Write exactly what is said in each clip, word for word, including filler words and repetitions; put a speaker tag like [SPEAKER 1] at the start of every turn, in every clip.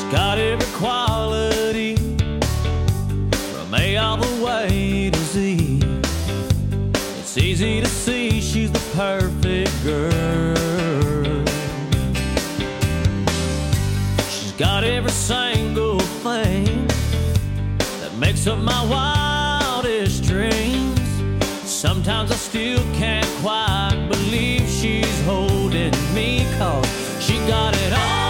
[SPEAKER 1] got every quality from A all the way to Z. It's easy to see she's the perfect girl. She's got every single thing that makes up my wildest dreams. Sometimes I still can't quite believe she's holding me, 'cause she got it all.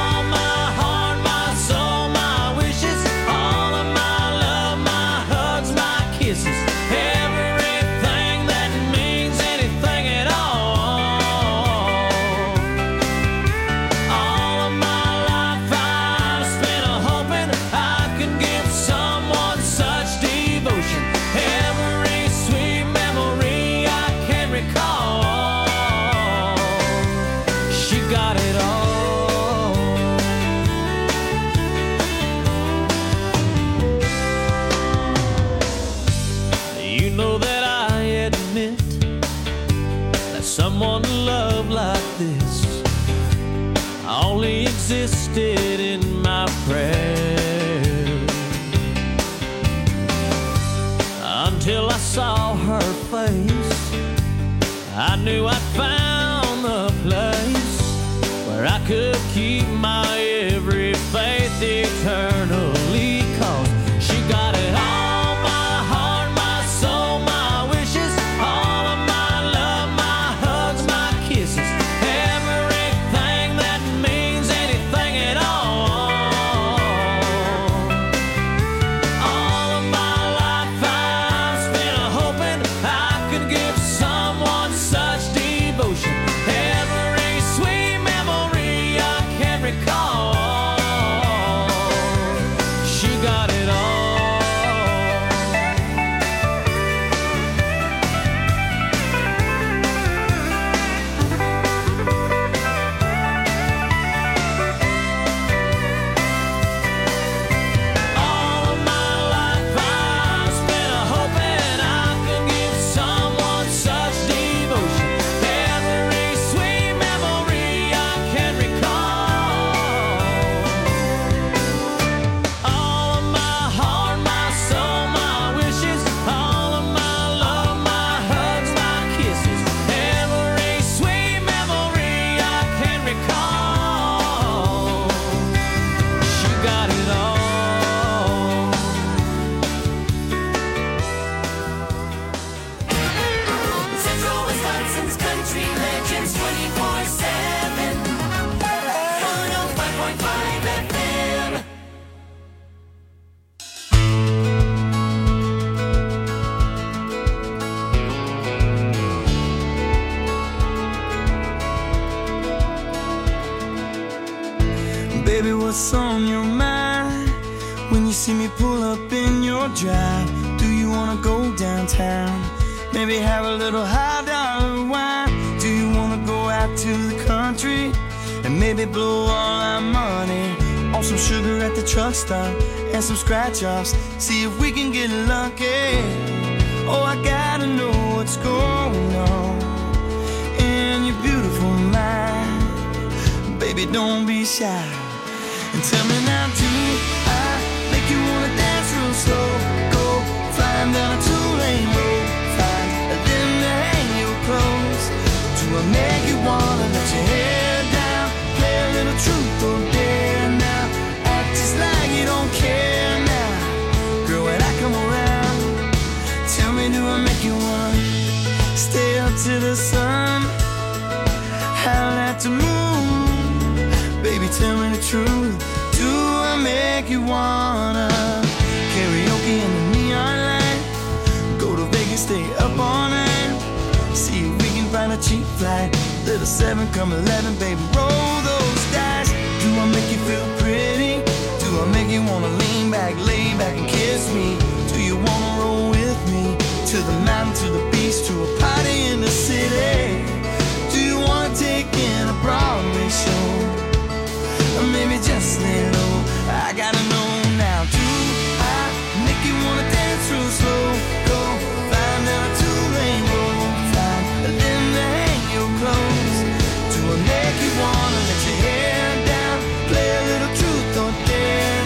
[SPEAKER 1] Someone love like this only existed in my prayers, until I saw her face. I knew I'd found the place where I could keep my every faith eternally, 'cause she got it all.
[SPEAKER 2] Baby, what's on your mind when you see me pull up in your drive? Do you wanna go downtown? Maybe have a little high dollar wine? Do you wanna go out to the country and maybe blow all our money on some sugar at the truck stop and some scratch offs? See if we can get lucky. Oh, I gotta know what's going on in your beautiful mind. Baby, don't be shy. And tell me now, do I make you wanna dance real slow? Go flying down a two-lane road, find a limb to hang your clothes. Do I make you wanna let your hair down, play a little truth or dare now? Act just like you don't care now, girl, when I come around. Tell me, do I make you wanna stay up to the sun, howl at the moon? Baby, tell me the truth. Do I make you wanna karaoke in the neon light? Go to Vegas, stay up all night. See if we can find a cheap flight. Little seven, come eleven, baby, roll those dice. Do I make you feel pretty? Do I make you wanna lean back, lay back and kiss me? Do you wanna roll with me to the mountain, to the beach, to a party in the city? Do you wanna take in a Broadway show? Or maybe just lay low. I gotta know now. Do I make you wanna dance real slow? Go find down a two-lane road, find a limb to hang your clothes. Do I make you wanna let your hair down, play a little truth or dare?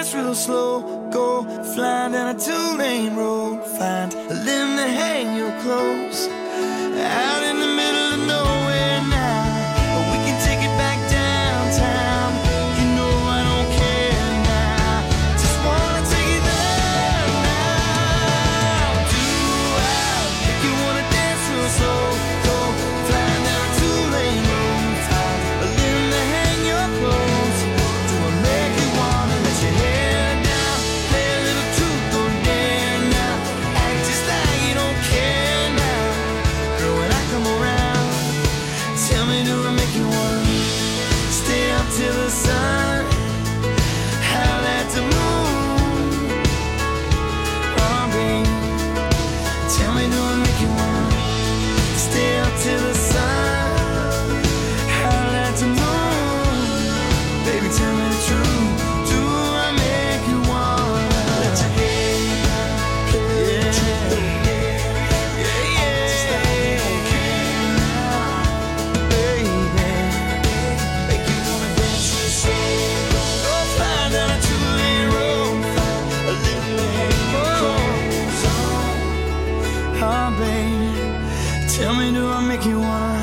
[SPEAKER 2] dance real slow. Go flying down a two-lane road. Find a limb to hang your clothes. Out in the middle of nowhere now. We can take it back downtown. You know I don't care now. Just wanna take it there now. Do I make you wanna dance real slow? Go flying down a two-lane road. Find a limb to hang your clothes. Do I make you wanna let your hair down? Play a little truth or dare now. Act just like you don't care now. Girl, when I come around, tell me, do I make you wanna stay up till the sun? Howl at the moon. Oh, babe, tell me, do I make you wanna stay up till the sun? Howl at the moon. Baby, tell me the truth. Do I make you wanna let your hair down? Yeah, yeah, yeah. Just like you don't care now, baby. Make you wanna dance real slow. Go flying down a two-lane road. A little hang your clothes on. Oh, baby, tell me, do I make you wanna?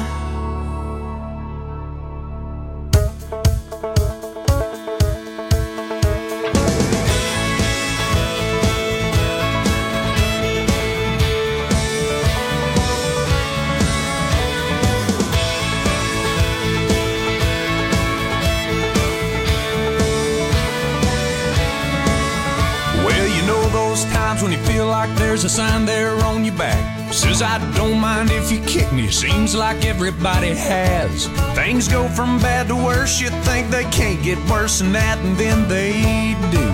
[SPEAKER 3] Well, you know those times when you feel like there's a sign there on your back. Says I don't mind if you kick me. Seems like everybody has. Things go from bad to worse. You think they can't get worse than that, and then they do.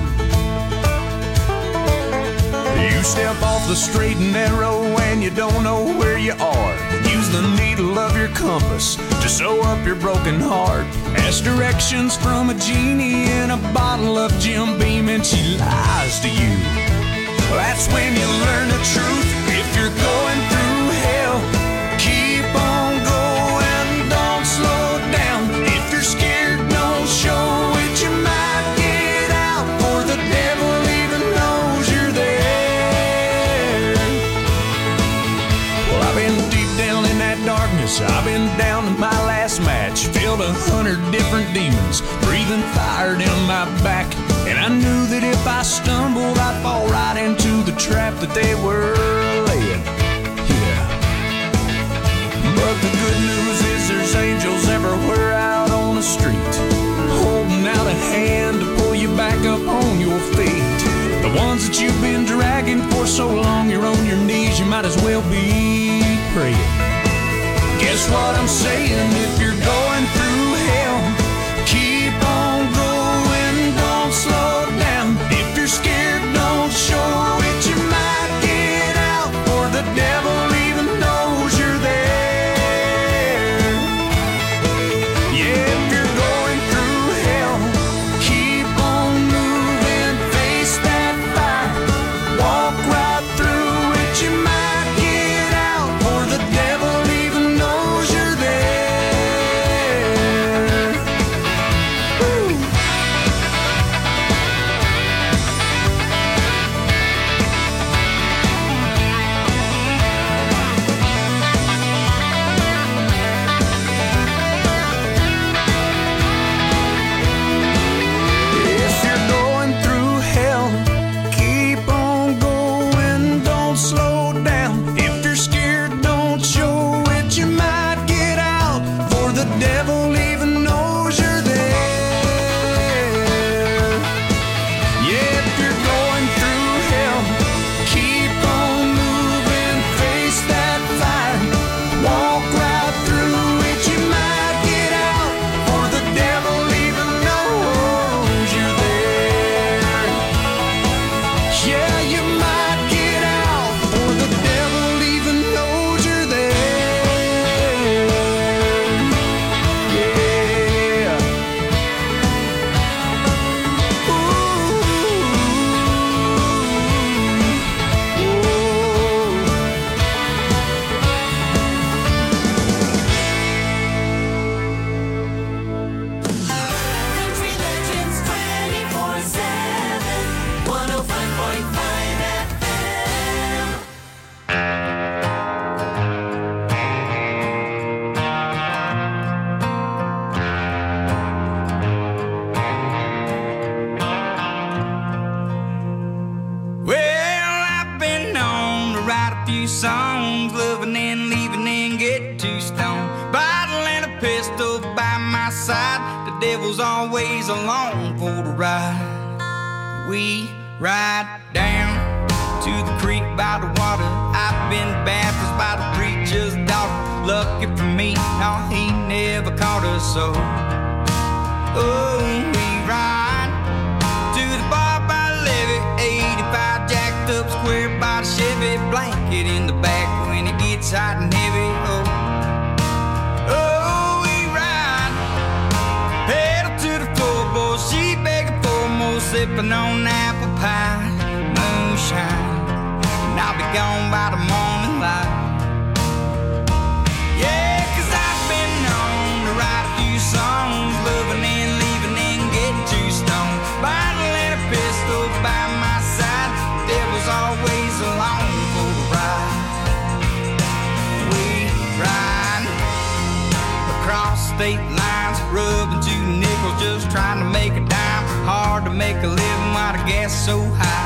[SPEAKER 3] You step off the straight and narrow and you don't know where you are. Use the needle of your compass to sew up your broken heart. Ask directions from a genie in a bottle of Jim Beam and she lies to you. That's when you learn the truth. If you're going through hell, keep on going, don't slow down. If you're scared, don't show it. You might get out, for the devil even knows you're there. Well, I've been deep down in that darkness. I've been down to my last match. Filled a hundred different demons, breathing fire down my back. And I knew that if I stumbled, I'd fall right into the trap that they were laying. Yeah. But the good news is there's angels everywhere out on the street, holding out a hand to pull you back up on your feet. The ones that you've been dragging for so long, you're on your knees, you might as well be praying. Guess what I'm saying? If you're going through hell, keep on going, don't slow down. If you're scared, don't show it. You might get out, for the devil even knows you're there. Yeah, if you're going through hell, keep on moving, face that fire, walk right through it. You might get out, for the devil even knows you're there.
[SPEAKER 2] few songs, loving and leaving and get too stoned. Bottle and a pistol by my side, the devil's always along for the ride. We ride down to the creek by the water. I've been baptized by the preacher's daughter. Lucky for me, no, he never caught us so. Oh, we ride to the bar by the levee, eighty-five jacked up square by the Chevy, blanket in the back when it gets hot and heavy. Oh, oh, we ride, pedal to the floorboard, she begging for more, sipping on apple pie, moonshine, and I'll be gone by the morning light. Yeah, 'cause I've been known to write a few songs, loving and leaving and get too stoned. Bottle and a pistol by my side, devil's always along for the ride. We ride across state lines, rubbing two nickels, just trying to make a dime. Hard to make a living while the gas is so high.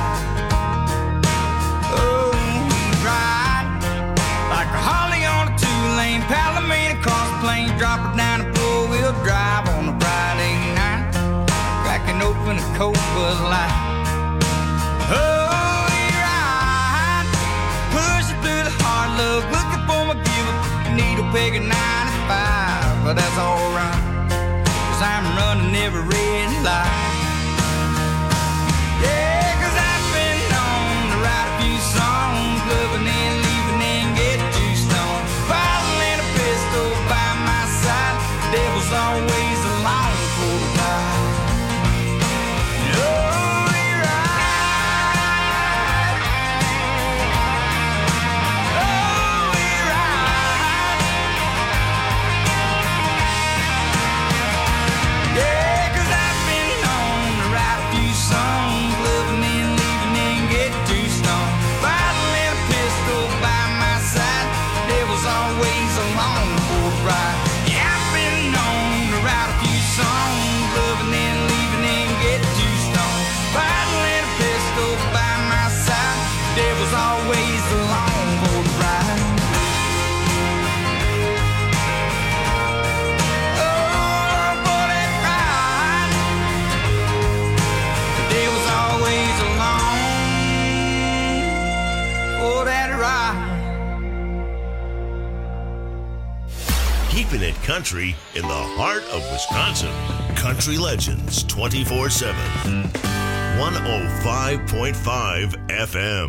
[SPEAKER 2] Oh, we ride like a Harley on a two-lane Palomino cross plane, drop her down a four-wheel drive on a Friday night, cracking open a cold Bud Light. Oh, we ride, pushing through the hard luck, looking for my giver, needle peg at ninety-five, but that's alright, 'cause I'm running every red light. Yeah, 'cause I've been known to write a few songs, loving and leaving and get too stoned. Bottle and a pistol by my side, devil's always along for the ride. Oh, we ride. Oh, we ride. Yeah, 'cause I've been known to write a few songs, loving and leaving and get too stoned. Bottle and a pistol by my side, devil's always along for the ride. Yeah, I've been known to write a few songs, loving and leaving and get too stoned. Bottle and a pistol by my side, devil's always along for the ride. Oh, for that ride, the devil's always along for that ride.
[SPEAKER 4] Keeping it country in the heart of Wisconsin. Country Legends twenty-four seven. one oh five point five F M.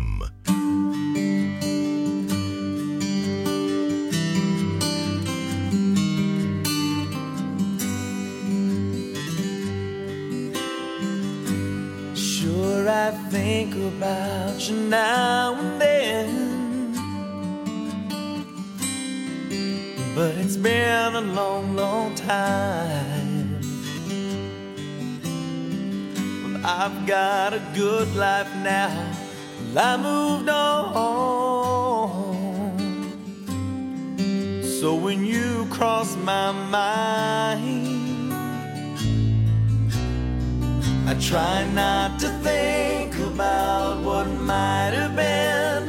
[SPEAKER 1] Sure, I think about you now and then, but it's been a long, long time. Well, I've got a good life now, well, I moved on. So when you cross my mind, I try not to think about what might have been,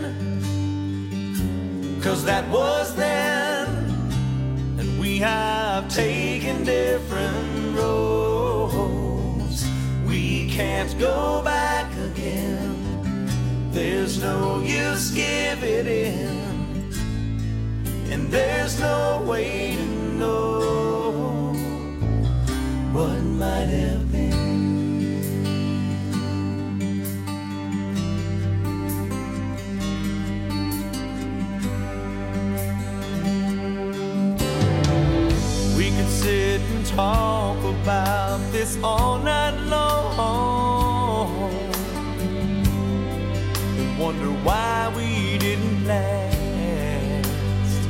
[SPEAKER 1] 'cause that was then, and we have taken different roads. We can't go back again, there's no use giving in, and there's no way to know what might have been. Sit and talk about this all night long, and wonder why we didn't last.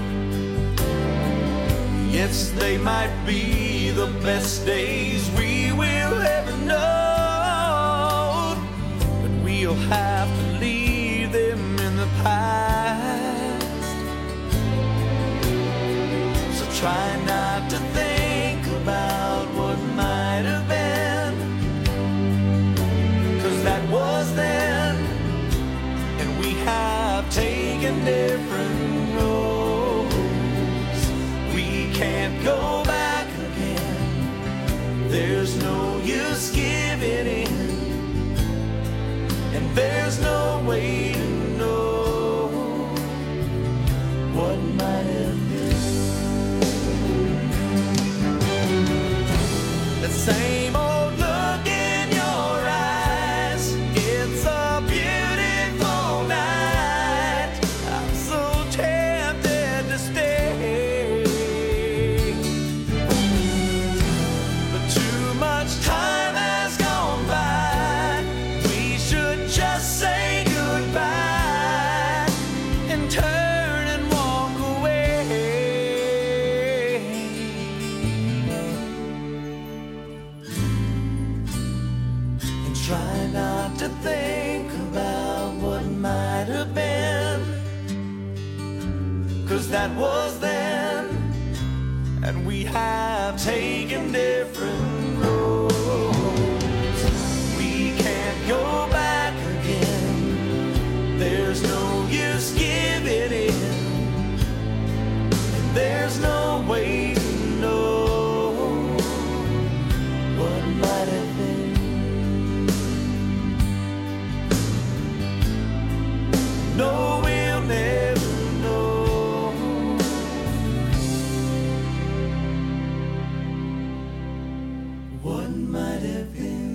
[SPEAKER 1] Yes, they might be the best days we will ever know, but we'll have to leave them in the past. So try not to think about what might have been, 'cause that was then, and we have taken
[SPEAKER 2] And there's no way to know what might have been. The same old look in your eyes. It's a beautiful night. I'm so tempted to stay, but too much time has gone by. We should just say goodbye and turn and walk away. And try not to think about what might have been, 'cause that was then, and we have taken different roads. We can't go back again. There's no use giving in, and there's no way to know what might have been. No, we'll never know what might have been.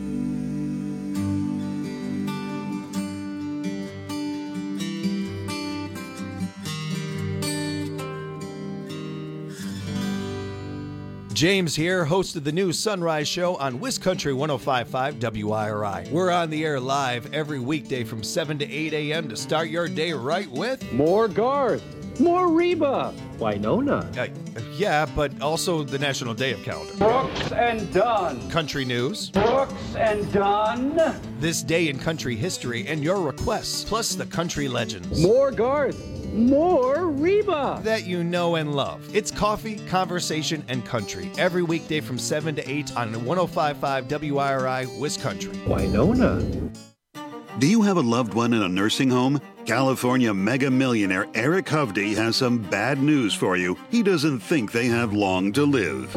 [SPEAKER 5] James here, host of the new Sunrise Show on WisCountry one oh five point five W I R I. We're on the air live every weekday from seven to eight a.m. to start your day right with...
[SPEAKER 6] More Garth, more Reba, Winona,
[SPEAKER 5] Uh, yeah, but also the National Day of Calendar.
[SPEAKER 6] Brooks and Dunn,
[SPEAKER 5] Country news,
[SPEAKER 6] Brooks and Dunn,
[SPEAKER 5] this day in country history, and your requests, plus the country legends
[SPEAKER 6] more Garth, more Reba.
[SPEAKER 5] that you know and love. It's coffee, conversation, and country every weekday from seven to eight on one oh five point five W I R I WisCountry.
[SPEAKER 6] Winona.
[SPEAKER 7] Do you have a loved one in a nursing home? California mega millionaire Eric Hovde has some bad news for you. He doesn't think they have long to live.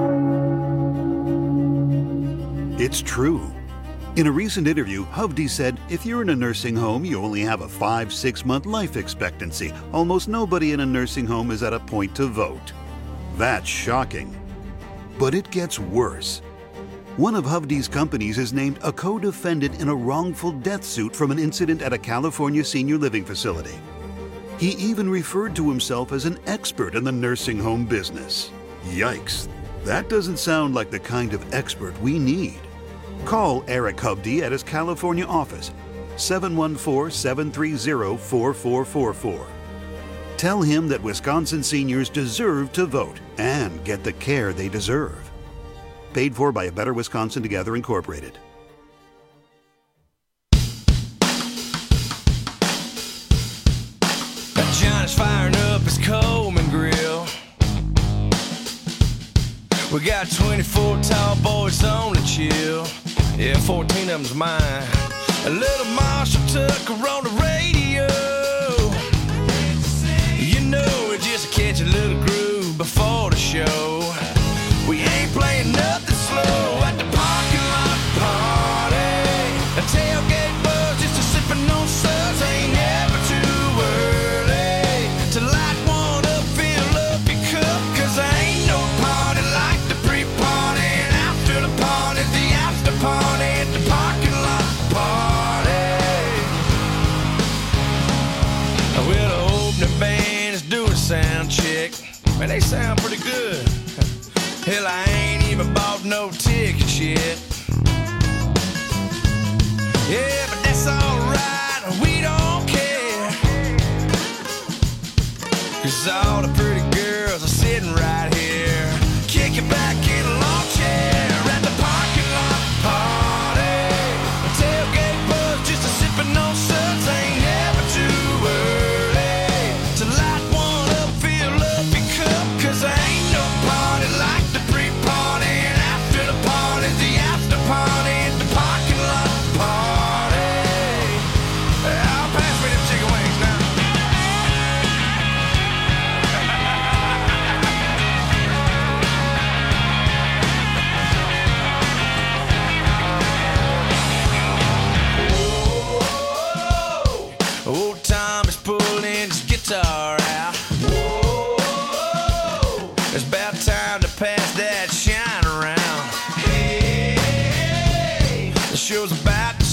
[SPEAKER 7] It's true. In a recent interview, Hovde said, if you're in a nursing home, you only have a five, six month life expectancy. Almost nobody in a nursing home is at a point to vote. That's shocking. But it gets worse. One of Hovde's companies is named a co-defendant in a wrongful death suit from an incident at a California senior living facility. He even referred to himself as an expert in the nursing home business. Yikes, that doesn't sound like the kind of expert we need. Call Eric Hovde at his California office, seven one four, seven three zero, four four four four. Tell him that Wisconsin seniors deserve to vote and get the care they deserve. Paid for by A Better Wisconsin Together, Incorporated.
[SPEAKER 2] Johnny's firing up his Coleman grill. We got twenty-four tall boys on the chill. Yeah, fourteen of them's mine. A little Marshall Tucker on the radio. You know, it's just to catch a little groove before the show. We ain't playing nothing slow at the parking lot party. A tailgate buzz just a sipping on suds. Ain't never too early to light one up, fill up your cup. 'Cause there ain't no party like the pre-party. And after the party's the after party at the parking lot party. Well, the opening band is doing sound check. Man, they sound pretty good. Hell, I ain't even bought no tickets yet. Yeah, but that's alright, we don't care. 'Cause all the pretty girls are sitting right here, kicking back in a lawn chair at the parking lot party. A tailgate buzz just a sipping on suds. Ain't never too early to light one up, fill up your cup. 'Cause there ain't no party like the pre-party. And after the party, the after party at the parking lot party. I'll pass me them chicken wings now.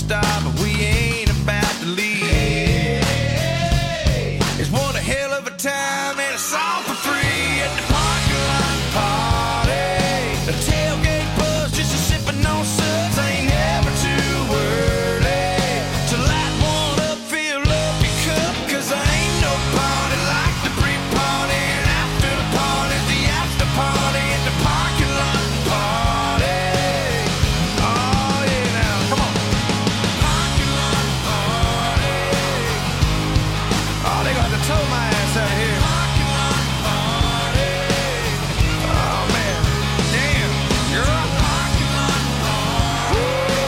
[SPEAKER 2] stop, but we ain't about to leave. Hey, hey, hey. It's one a hell of a time, and it's all for free at the parking lot party. The tailgate buzz, just a sipping on suds. I ain't never too early to light one up, fill up your cup, 'cause I ain't no party like the pre-party and after the party, the after party at the parking lot party. Oh yeah, now come on, parking lot party. Oh, they got to tow my ass out here. Parking lot party. Oh man, damn, you're a parking lot party.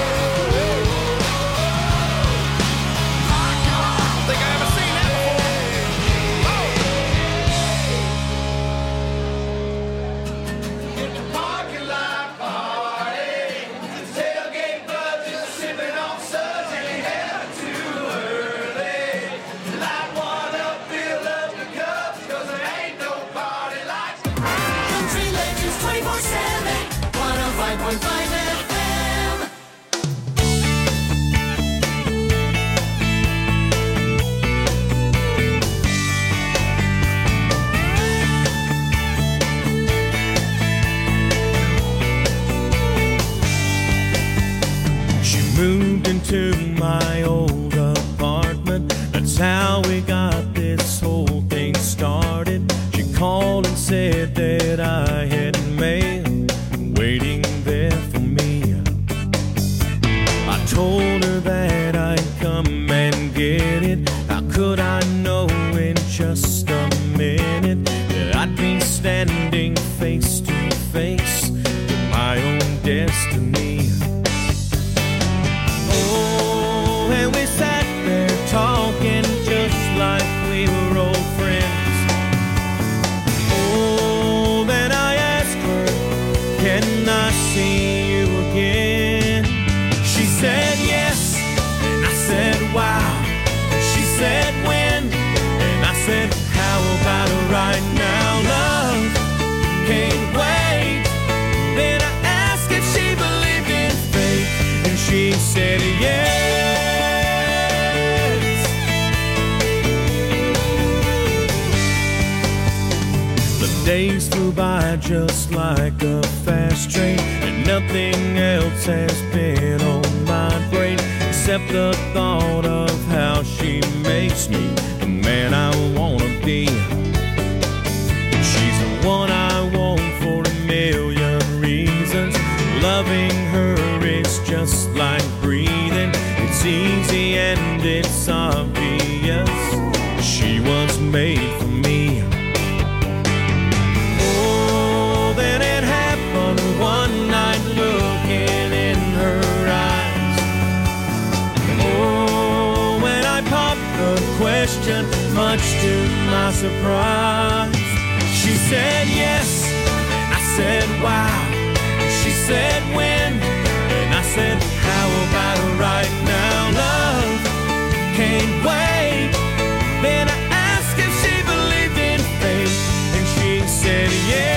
[SPEAKER 2] Parking lot. I don't think I ever seen that before. Oh. It's a parking lot party. The tailgate buzz, just sipping on suds, and ain't never too early. Light one up, fill up the cups, 'cause there ain't no party like the
[SPEAKER 1] Country Legends twenty-four seven, one oh five point five F M.
[SPEAKER 8] She moved into my old apartment. That's how we got this whole thing started. She called and said that I had mail waiting there for me. I told her that I'd come and get it. How could I know in just a minute that I'd be standing face to face with my own destiny? Oh, and we sat there talking just like we were old friends. Oh, then I asked her, can I see you again? She said yes, and I said wow. She said when, and I said how about it right now? Love can't wait. Then I asked if she believed in fate, and she said yes. The days flew by just like a fast train, and nothing else has been on my brain except the thought of how she makes me the man I wanna be. She's the one I want for a million reasons. Loving her is just like breathing. It's easy and it's obvious. She was made for me. Oh, then it happened one night looking in her eyes. Oh, when I popped the question, much to my surprise, she said yes, and I said wow. She said when, and I said how about it right now? Love can't wait. Then I asked if she believed in fate, and she said yes.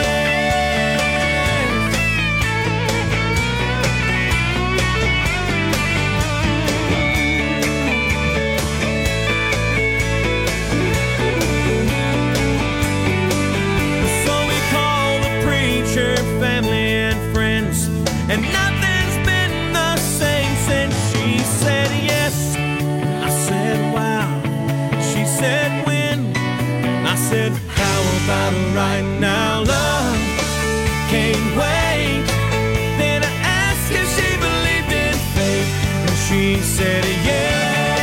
[SPEAKER 8] So we called the preacher, family and friends, and nothing's been the same since. She said yes, I said wow. She said when, I said how about it right now? Love can't wait. Then I asked if she believed in fate, and she said yes.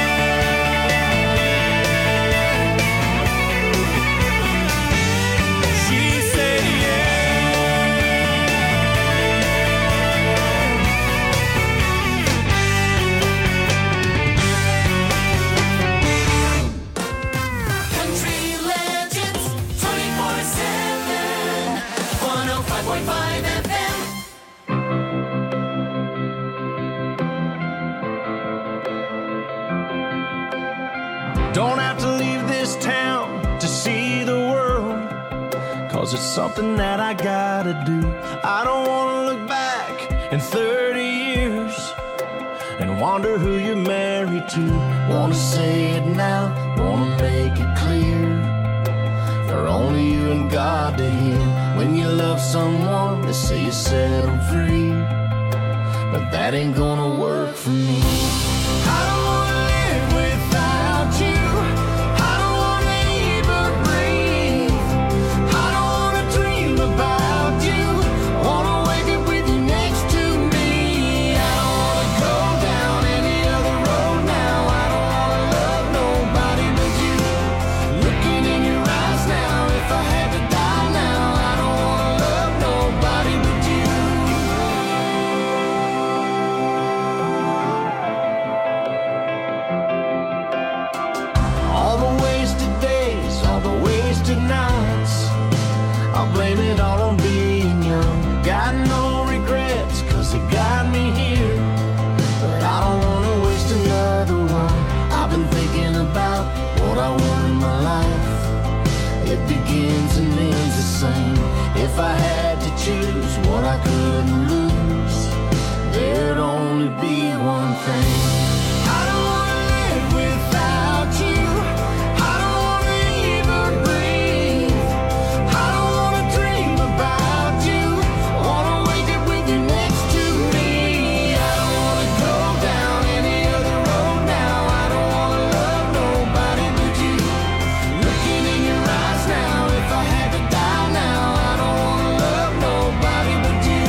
[SPEAKER 8] She said
[SPEAKER 1] Country Legends twenty-four seven, one oh five point five F M.
[SPEAKER 2] Don't have to leave this town to see the world, 'cause it's something that I gotta do. I don't wanna look back in thirty years and
[SPEAKER 9] wonder who you're married to. Wanna say it now, wanna make it clear, for only you and God to hear. When you love someone, they say you set them free, but that ain't gonna work for me. I don't wanna live without you. I don't wanna even breathe. I don't wanna dream about you. Wanna wake up with you next to me. I don't wanna go down any other road now. I don't wanna love nobody but you. Looking in your eyes now, if I had to die now, I don't wanna love nobody but you. All the wasted days, all the wasted nights, I'll blame it all on being young. Got no regrets, cause it got me here, but I don't wanna waste another one. I've been thinking about what I want in my life. It begins and ends the same. If I had to choose what I couldn't lose, there'd only be one thing. I don't wanna live without you. I don't wanna even breathe. I don't wanna dream about you. Wanna wake up with you next to me. I don't wanna go down any other road now. I don't wanna love nobody but you. Looking in your eyes now, if I had to die now, I don't wanna love nobody but you.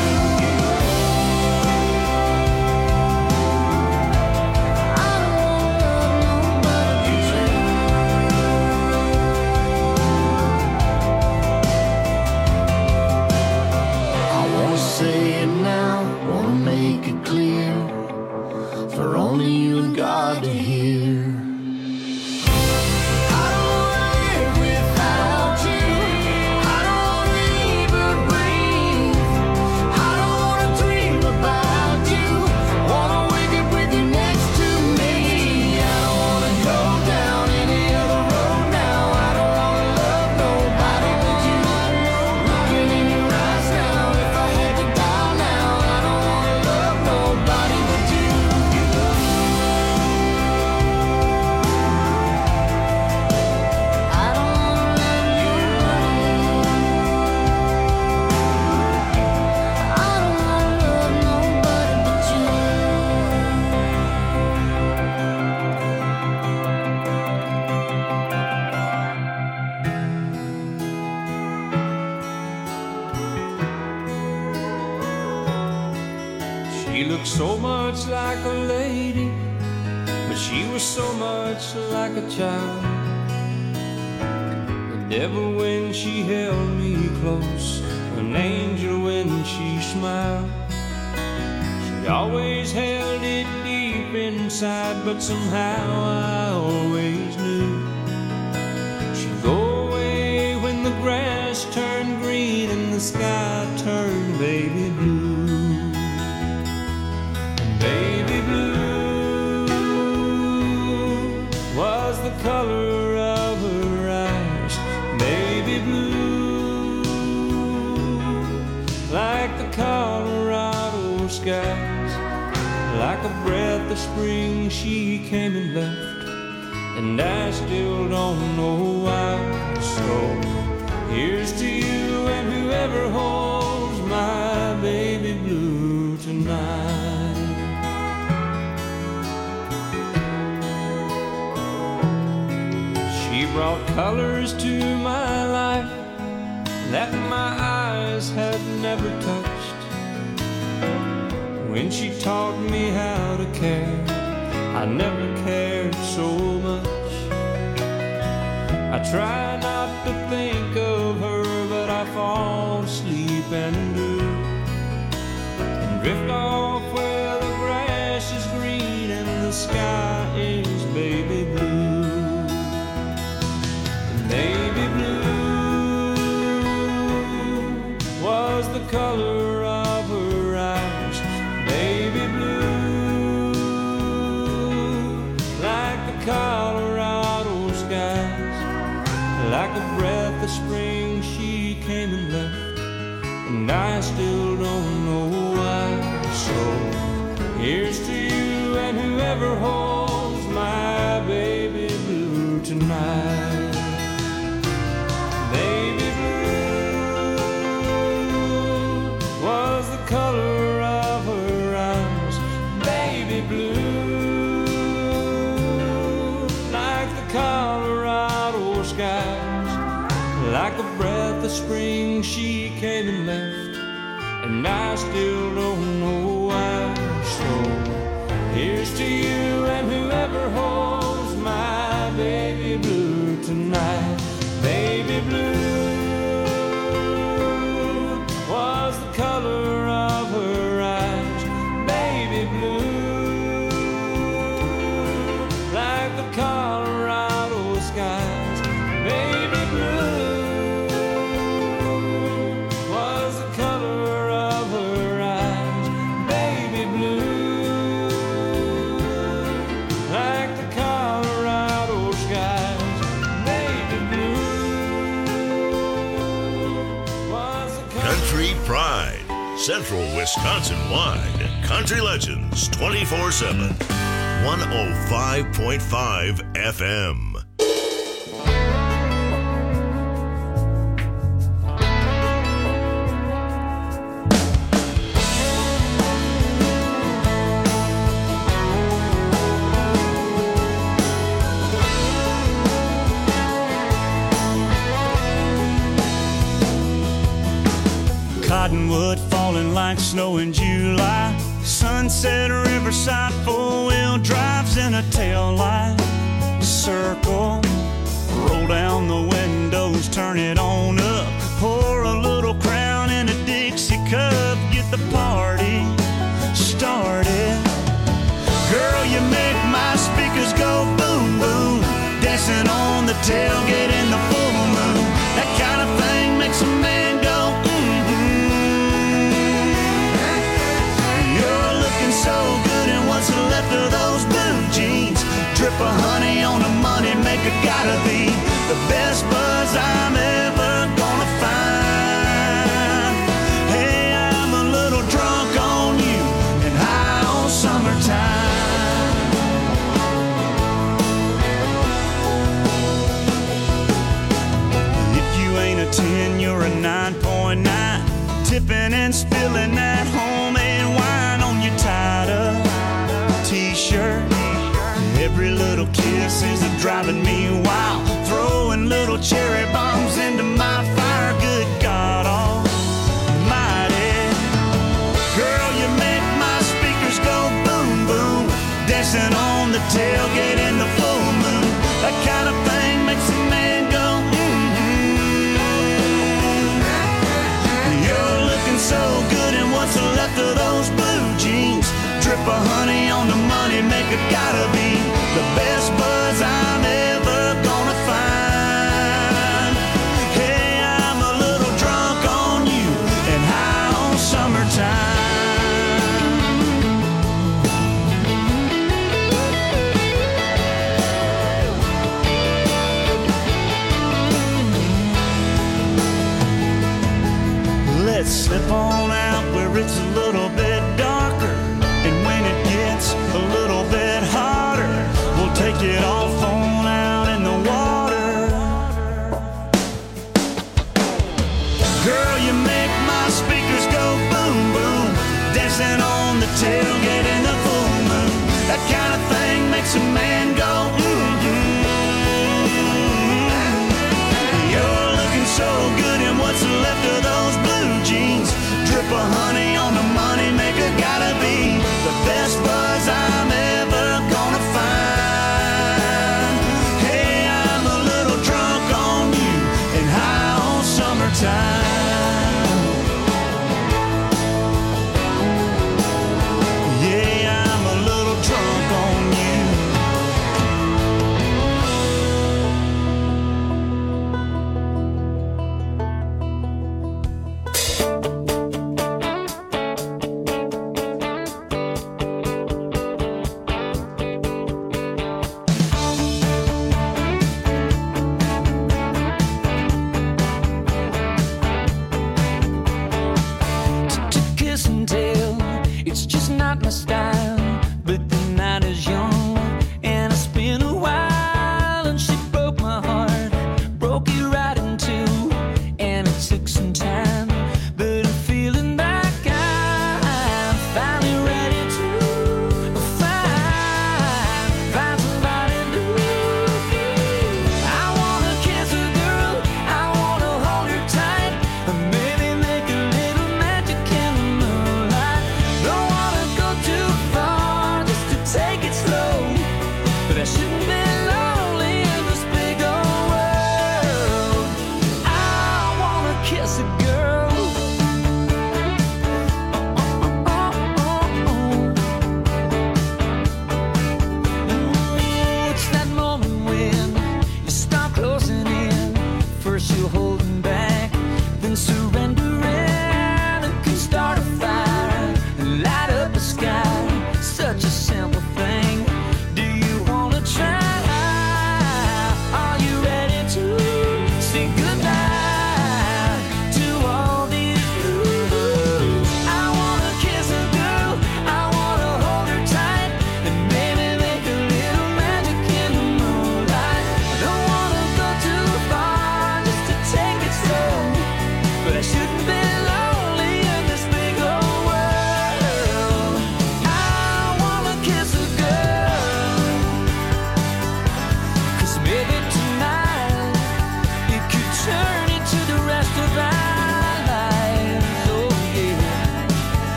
[SPEAKER 9] I don't wanna love nobody but you. I wanna say it now, wanna make it clear, for only you and God to hear. I don't wanna live without you. I don't wanna even breathe. I don't wanna dream about you. Wanna wake up with you next to me. I don't wanna go down any other road now. I don't wanna love nobody but you. Looking in your eyes now, if I had to die now, I don't wanna love nobody but you. I don't wanna love nobody. I don't wanna love nobody but you.
[SPEAKER 2] She looked so much like a lady, but she was so much like a child. The devil when she held me close, an angel when she smiled. She always held it deep inside, but somehow I always knew she'd go away when the grass turned green and the sky turned baby blue. Baby blue was the color of her eyes. Baby blue, like the Colorado skies. Like a breath of spring she came and left, and I still don't know why. So here's to you and whoever holds my baby blue tonight. She brought colors to my life that my eyes had never touched. When she taught me how to care, I never cared so much. I try not to think of her, but I fall asleep and do, and drift off where the grass is green and the sky is baby blue. Baby blue was the color of her eyes. Baby blue, like the Colorado skies. Like a breath of spring she came and left, and I still don't know why. So here's to you and who whoever holds my baby blue tonight. Baby blue was the color of her eyes. Baby blue, like the Colorado skies. Like a breath of spring she came and left, and I still don't know why. So here's to you and whoever holds my baby blue tonight. Baby blue was the color of her eyes. Baby blue, like the Colorado skies. Baby blue was the color of her eyes. Baby blue, like the Colorado skies. Baby blue was the color.
[SPEAKER 4] Country Pride, Central Wisconsin-wide. Country Legends twenty-four seven. one oh five point five F M.
[SPEAKER 8] Cottonwood falling like snow in July. Sunset Riverside, four-wheel drives in a tail light. Circle, roll down the windows, turn it on up. Pour a little Crown in a Dixie cup. Get the party started. Girl, you make my speakers go boom, boom. Dancing on the tailgate in the full moon. That kind of thing makes a man go so good, and what's left of those blue jeans? Drip of honey on the money maker, gotta be the best buzz I'm ever gonna find. Hey, I'm a little drunk on you and high on summertime. If you ain't a ten, you're a nine point nine. Tipping and spilling that homemade wine on your tied-up t-shirt. Every little kiss is a driving me wild. Throwing little cherry bombs into my fire. Good God almighty. Girl, you make my speakers go boom, boom. Dancing on the tailgate in the full moon. That kind of thing makes a man go so good, and what's left of those blue jeans? Drip of honey on the money maker, gotta be the best buzz I'm ever gonna find. Hey, I'm a little drunk on you and high on summertime. Let's slip on out where it's a little bit darker, and when it gets a little bit hotter, we'll take it off on out in the water. Girl, you make my speakers go boom, boom. Dancing on the tailgate in the full moon. That kind of thing makes a man go mm-hmm. You're looking so good, and what's left of those blue jeans? Drip of honey on the money maker, gotta be the best buzz I'm ever gonna find. Hey, I'm a little drunk on you and high on summertime. Yeah, I'm a little drunk on you.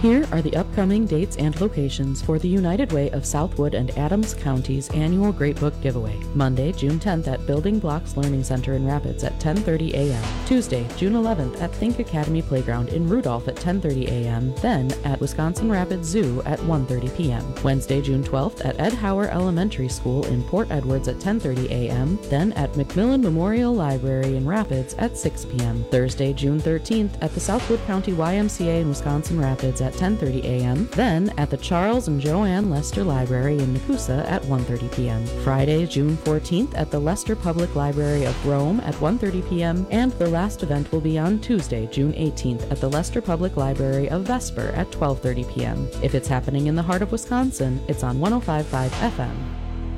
[SPEAKER 10] Here are the upcoming dates and locations for the United Way of Southwood and Adams County's annual Great Book Giveaway. Monday, June tenth at Building Blocks Learning Center in Rapids at ten thirty a.m. Tuesday, June eleventh at Think Academy Playground in Rudolph at ten thirty a.m. Then at Wisconsin Rapids Zoo at one thirty p.m. Wednesday, June twelfth at Ed Hauer Elementary School in Port Edwards at ten thirty a.m. Then at McMillan Memorial Library in Rapids at six p.m. Thursday, June thirteenth at the Southwood County Y M C A in Wisconsin Rapids at ten thirty a.m. Then at the Charles and Joanne Lester Library in Nakusa at one thirty p.m. Friday, June fourteenth at the Lester Public Library of Rome at one thirty p.m. And the last event will be on Tuesday, June eighteenth at the Lester Public Library of Vesper at twelve thirty p.m. If it's happening in the heart of Wisconsin, it's on one oh five point five F M.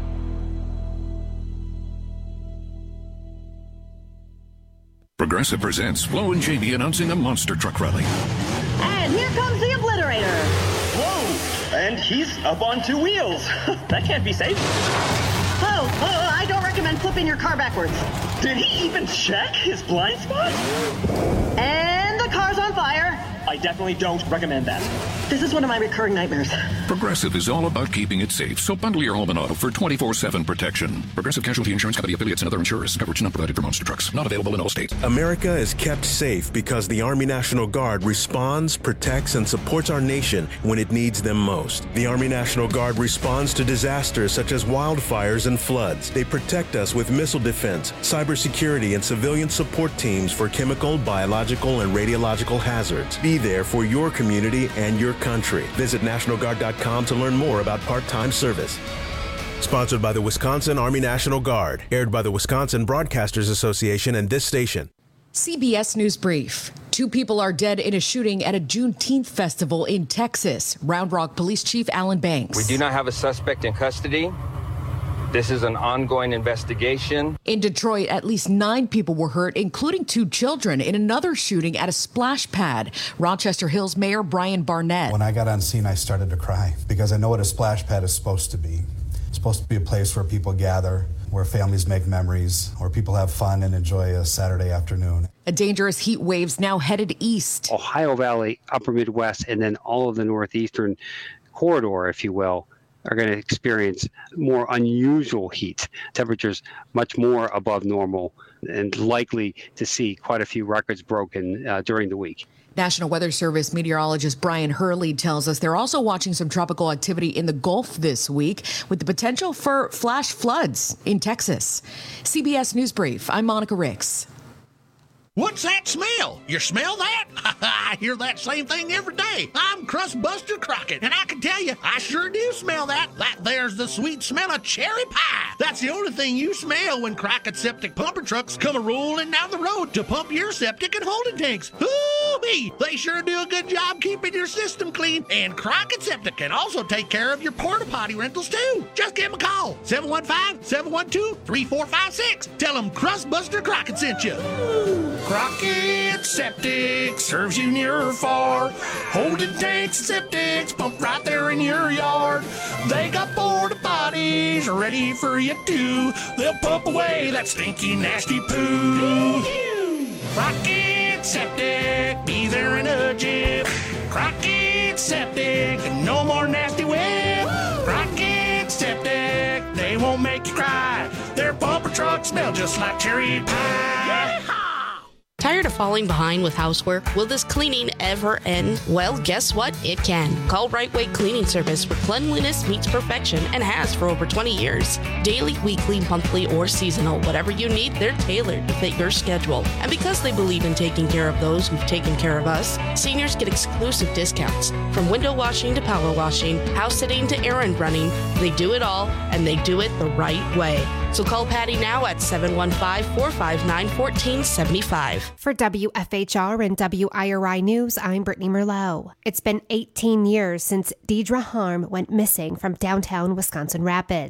[SPEAKER 11] Progressive presents Flo and Jamie announcing a monster truck rally.
[SPEAKER 12] And here comes the Obliterator.
[SPEAKER 13] Whoa! And he's up on two wheels. That can't be safe.
[SPEAKER 12] Oh, oh, I don't recommend flipping your car backwards.
[SPEAKER 13] Did he even check his blind spot?
[SPEAKER 12] And the car's on fire.
[SPEAKER 13] I definitely don't recommend that.
[SPEAKER 12] This is one of my recurring nightmares.
[SPEAKER 11] Progressive is all about keeping it safe, so bundle your home and auto for twenty-four seven protection. Progressive Casualty Insurance Company affiliates and other insurers. Coverage not provided for monster trucks. Not available in all states.
[SPEAKER 14] America is kept safe because the Army National Guard responds, protects, and supports our nation when it needs them most. The Army National Guard responds to disasters such as wildfires and floods. They protect us with missile defense, cybersecurity, and civilian support teams for chemical, biological, and radiological hazards. Be there for your community and your country. Visit National Guard dot com to learn more about part-time service. Sponsored by the Wisconsin Army National Guard. Aired by the Wisconsin Broadcasters Association and this station.
[SPEAKER 15] C B S News Brief. Two people are dead in a shooting at a Juneteenth festival in Texas. Round Rock Police Chief Alan Banks.
[SPEAKER 16] We do not have a suspect in custody. This is an ongoing investigation.
[SPEAKER 15] In Detroit, at least nine people were hurt, including two children, in another shooting at a splash pad. Rochester Hills Mayor Brian Barnett.
[SPEAKER 17] When I got on scene, I started to cry because I know what a splash pad is supposed to be. It's supposed to be a place where people gather, where families make memories, where people have fun and enjoy a Saturday afternoon.
[SPEAKER 15] A dangerous heat wave's now headed east.
[SPEAKER 18] Ohio Valley, upper Midwest, and then all of the northeastern corridor, if you will, are going to experience more unusual heat, temperatures much more above normal, and likely to see quite a few records broken uh, during the week.
[SPEAKER 15] National Weather Service meteorologist Brian Hurley tells us they're also watching some tropical activity in the Gulf this week with the potential for flash floods in Texas. C B S News Brief, I'm Monica Ricks.
[SPEAKER 19] What's that smell? You smell that? I hear that same thing every day. I'm Crustbuster Crockett, and I can tell you, I sure do smell that. That there's the sweet smell of cherry pie. That's the only thing you smell when Crockett Septic pumper trucks come a-rolling down the road to pump your septic and holding tanks. Hoo-wee! They sure do a good job keeping your system clean, and Crockett Septic can also take care of your porta potty rentals too. Just give them a call, seven one five, seven one two, three four five six. Tell them Crustbuster Crockett sent you. Crockett Septic serves you near or far. Holding tanks and septics pump right there in your yard. They got porta potties ready for you too. They'll pump away that stinky, nasty poo. Crockett Septic, be there in a jiff. Crockett Septic, no more nasty whip. Crockett Septic, they won't make you cry. Their pumper trucks smell just like cherry pie. Yeah.
[SPEAKER 20] Tired of falling behind with housework? Will this cleaning ever end? Well, guess what? It can. Call Right Way Cleaning Service, where cleanliness meets perfection and has for over twenty years. Daily, weekly, monthly, or seasonal, whatever you need, they're tailored to fit your schedule. And because they believe in taking care of those who've taken care of us, seniors get exclusive discounts. From window washing to power washing, house sitting to errand running, they do it all, and they do it the right way. So call Patty now at seven one five, four five nine, one four seven five.
[SPEAKER 21] For W F H R and W I R I News, I'm Brittany Merlot. It's been eighteen years since Deidre Harm went missing from downtown Wisconsin Rapids.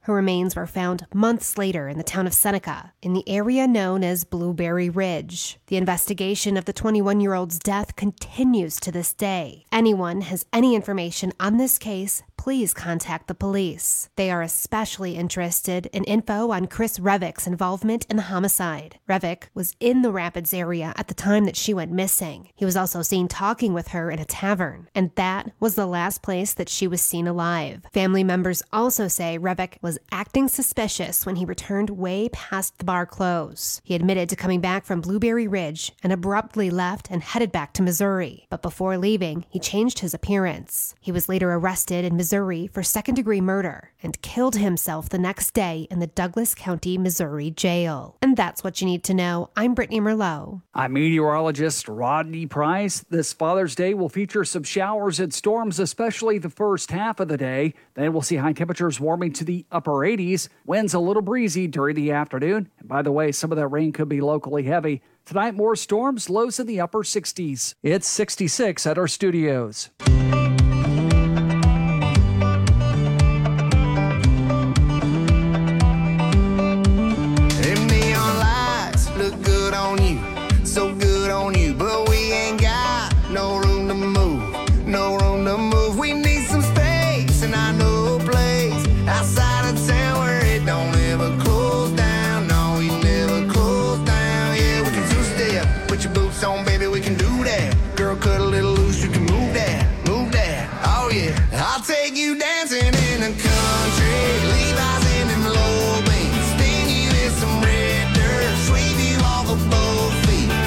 [SPEAKER 21] Her remains were found months later in the town of Seneca, in the area known as Blueberry Ridge. The investigation of the twenty-one-year-old's death continues to this day. Anyone has any information on this case, please contact the police. They are especially interested in info on Chris Revick's involvement in the homicide. Revick was in the Rapids area at the time that she went missing. He was also seen talking with her in a tavern, and that was the last place that she was seen alive. Family members also say Revick was acting suspicious when he returned way past the bar close. He admitted to coming back from Blueberry Ridge and abruptly left and headed back to Missouri. But before leaving, he changed his appearance. He was later arrested in Missouri for second-degree murder and killed himself the next day in the Douglas County, Missouri jail. And that's what you need to know. I'm Brittany Merlot.
[SPEAKER 3] I'm meteorologist Rodney Price. This Father's Day will feature some showers and storms, especially the first half of the day. Then we'll see high temperatures warming to the upper eighties. Winds a little breezy during the afternoon. And by the way, some of that rain could be locally heavy. Tonight, more storms, lows in the upper sixties. It's sixty-six at our studios.
[SPEAKER 9] So good on you, but we ain't got no room to move, no room to move. We need some space, and I know a place outside of town where it don't ever close down. No, we never close down. Yeah, we can two-step, put your boots on, baby, we can do that. Girl, cut a little loose, you can move that, move that. Oh yeah, I'll take you dancing in the country, Levi's in them low beams, spin you in some red dirt, sweep you off a boat.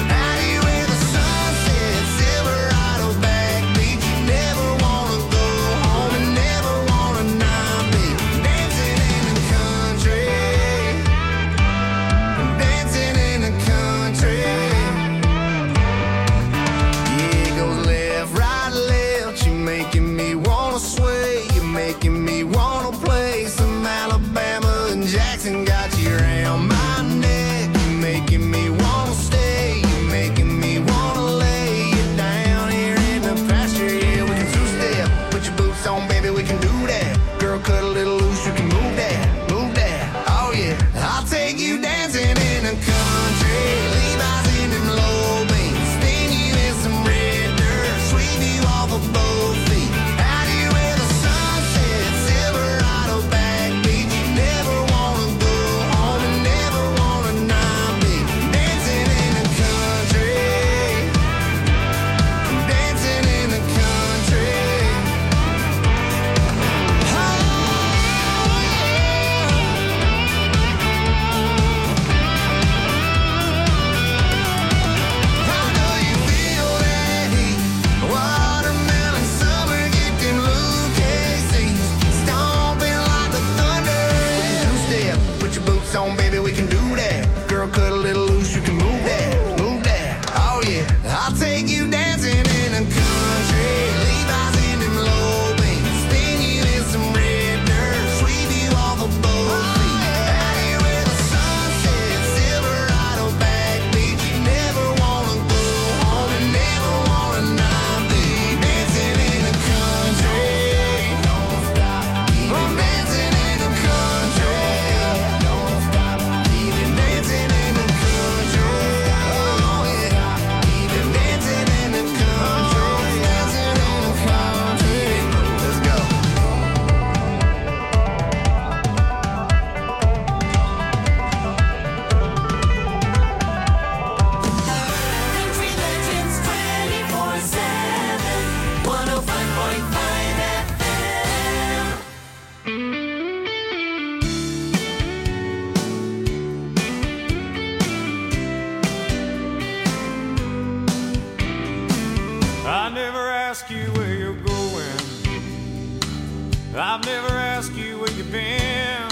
[SPEAKER 22] I've never asked you where you've been.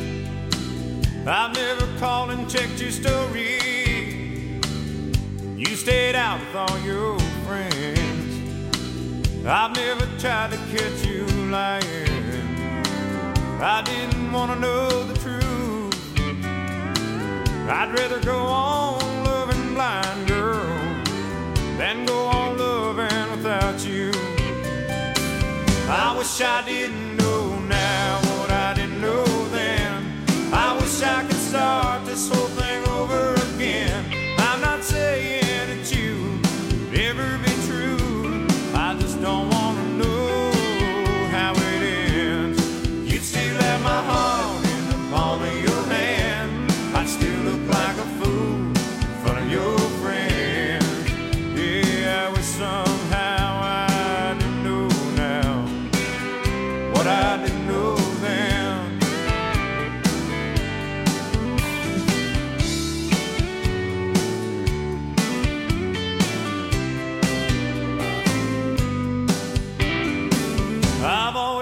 [SPEAKER 22] I've never called and checked your story. You stayed out with all your friends. I've never tried to catch you lying. I didn't want to know the truth. I'd rather go on loving blind, girl, than go on loving without you. I wish I didn't know now what I didn't know then.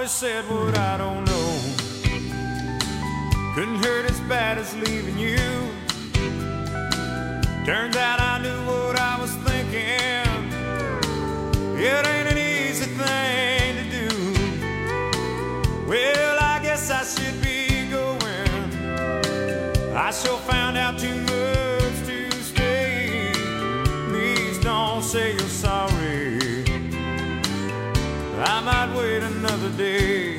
[SPEAKER 22] always said what I don't know. Couldn't hurt as bad as leaving you. Turns out I knew what I was thinking. It ain't an easy thing to do. Well, I guess I should be going. I sure found out too much to stay. Please don't say you're sorry. I might wait another day.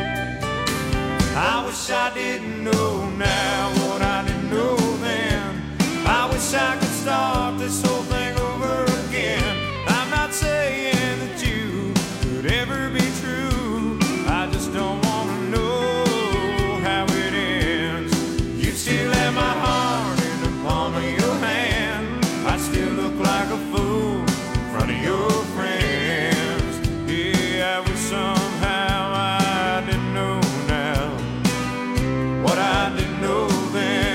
[SPEAKER 22] I wish I didn't know now what I didn't know then. I wish I could start this whole thing over again. I'm not saying that you could ever be true. I just don't want to know how it ends. You still have my heart in the palm of your hand. I still look like a fool in front of your friends. Yeah, I wish somehow I didn't know now what I didn't know then.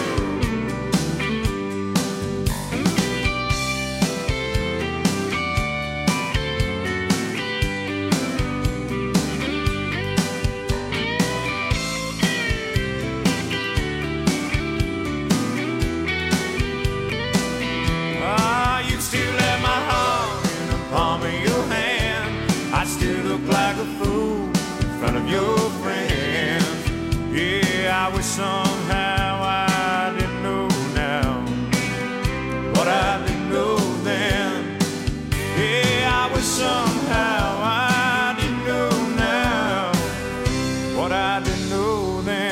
[SPEAKER 22] Ah, you still have my heart in the palm of your hand. I still look like a fool in front of your friends. Yeah, I wish somehow I didn't know now what I didn't know then. Yeah, I wish somehow I didn't know now what I didn't know then.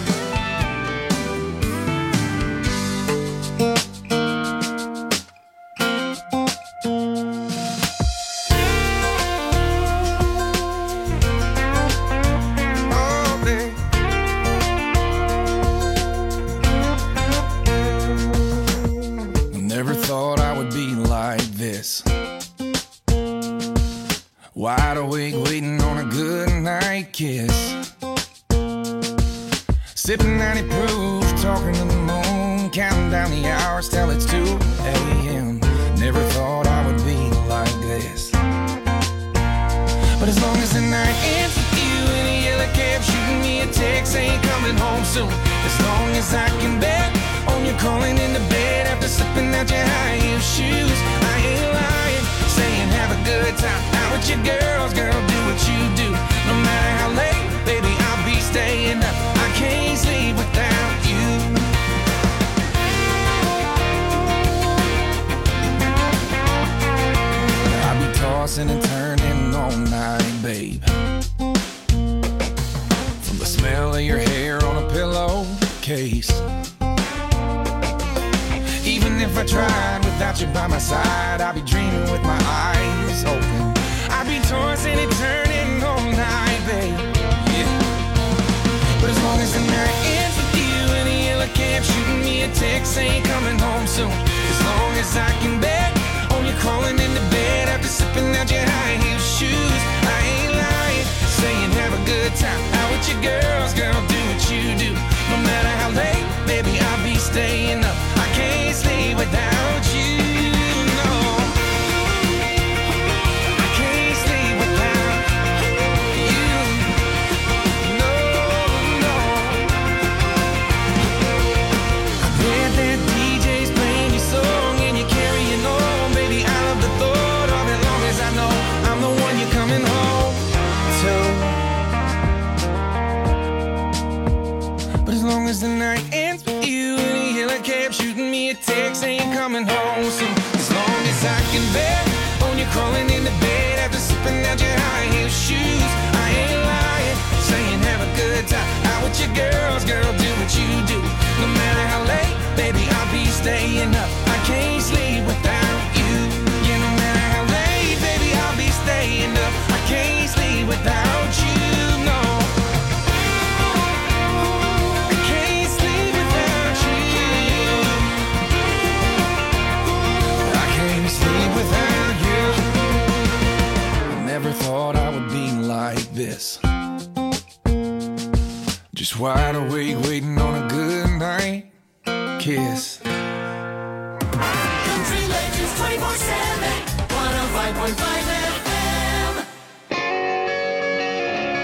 [SPEAKER 5] Never thought I would be like this. Wide awake, waiting on a good night kiss. Sipping ninety proof, talking to the moon, counting down the hours till it's two a.m. Never thought I would be like this. But as long as the night ends with you in a yellow cab, shooting me a text, ain't coming home soon. As long as I can bet on you calling into bed after slipping out your high heel shoes. I ain't lying, saying have a good time out with your girls, girl, do what you do. No matter how late, baby, I'll be staying up. I can't sleep without you. I'll be tossing and turning all night, babe. From the smell of your hair on a pillowcase. Even if I tried without you by my side, I'd be dreaming with my eyes open. I'd be tossing and turning all night, babe. Yeah. But as long as the night ends with you in a yellow cab, shooting me a text, ain't coming home soon. As long as I can bet on you calling into bed after sipping out your high heel shoes. I ain't lying, saying have a good time out with your girls, girl, do what you do. No matter how late, baby, I'll be staying up. I can't sleep without you, no. I can't sleep without you, no, no. I bet that D J's playing your song and you're carrying on, baby. I love the thought of it, long as I know I'm the one you're coming home to. But as long as the night ends with you in a yellow cab, shooting me a text, ain't coming home soon. As long as I can bet on you crawling into bed after sipping out your high heel shoes. I ain't lying, saying have a good time out with your girls, girl, do what you do. No matter how late, baby, I'll be staying up. I can't sleep without you. Yeah, no matter how late, baby, I'll be staying up. I can't sleep without you, no. Never thought I would be like this. Just wide awake, waiting on a good night kiss.
[SPEAKER 9] Country Legends twenty-four seven, one oh five point five F M.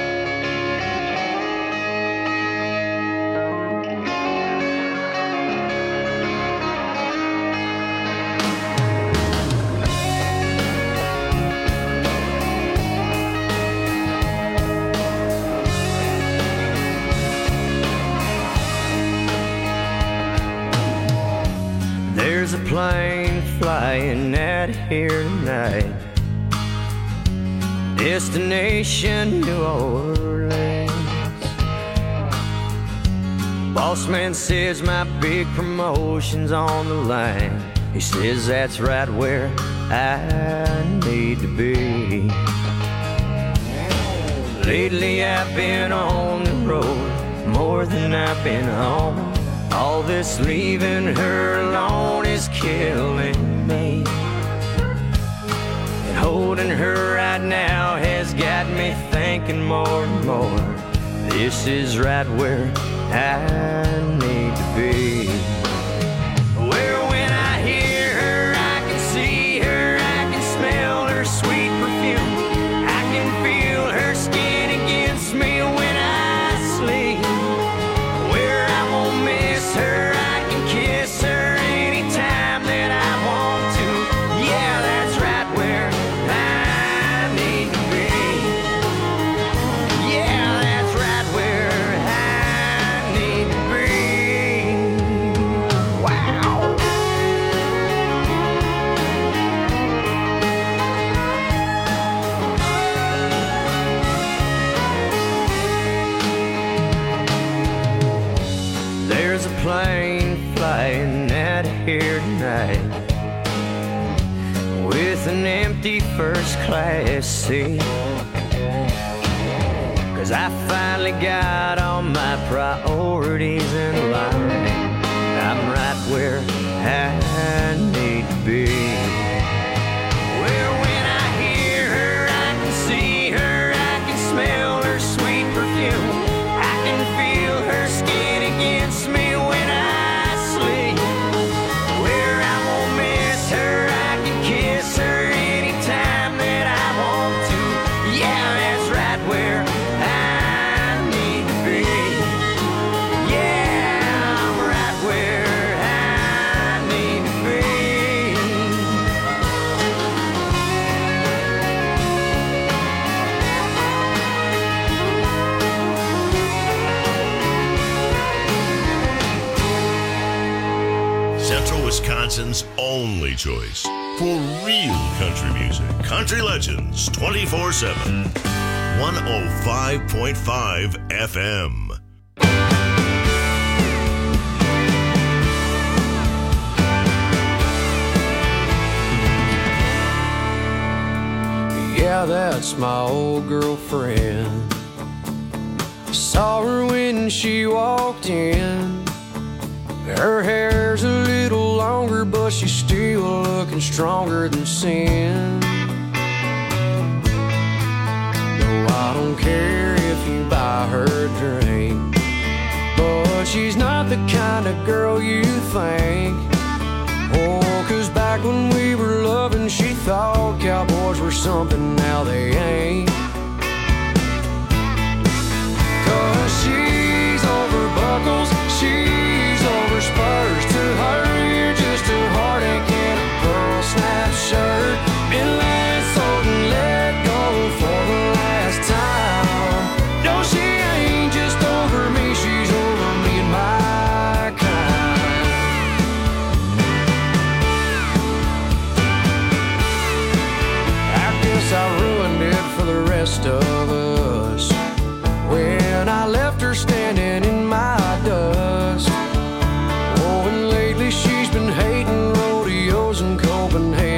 [SPEAKER 6] plane flying out of here tonight. Destination New Orleans. Boss man says my big promotion's on the line. He says that's right where I need to be. Lately I've been on the road more than I've been home. All this leaving her alone is killing me. And holding her right now has got me thinking more and more. This is right where I need to be. Where when I hear her, I can see her, I can smell her sweet perfume. I can feel her skin against me when I sleep. Where I won't miss her, I can kiss her anytime that I want to. Yeah, that's right where I need to be. Yeah, that's right where I need to be. Wow. There's a plane flying out of here tonight with an empty first class seat. Cause I finally got all my priorities in line. I'm right where I need to be. Where when I hear her, I can see her, I can smell her sweet perfume. I can feel her skin against me when I sleep. Where I won't miss her, I can kiss her anytime that I want to. Yeah, that's right where I need to be. Yeah, I'm right where I need to be.
[SPEAKER 4] Central Wisconsin's only choice for real country music. Country Legends twenty-four seven. one oh five point five F M.
[SPEAKER 6] Yeah, that's my old girlfriend. I saw her when she walked in. Her hair's a little longer, but she's still looking stronger than sin. No, I don't care if you buy her a drink, but she's not the kind of girl you think. Oh, cause back when we were loving, she thought cowboys were something, now they ain't. Cause she's over buckles, she's over spurs. To her, you're just a heartache in a pearl snap shirt. Been let sold and let go for the last time. No, she ain't just over me, she's over me and my kind. I guess I ruined it for the rest of us when I left her standing in my dust. Oh, and lately she's been hating rodeos in Copenhagen.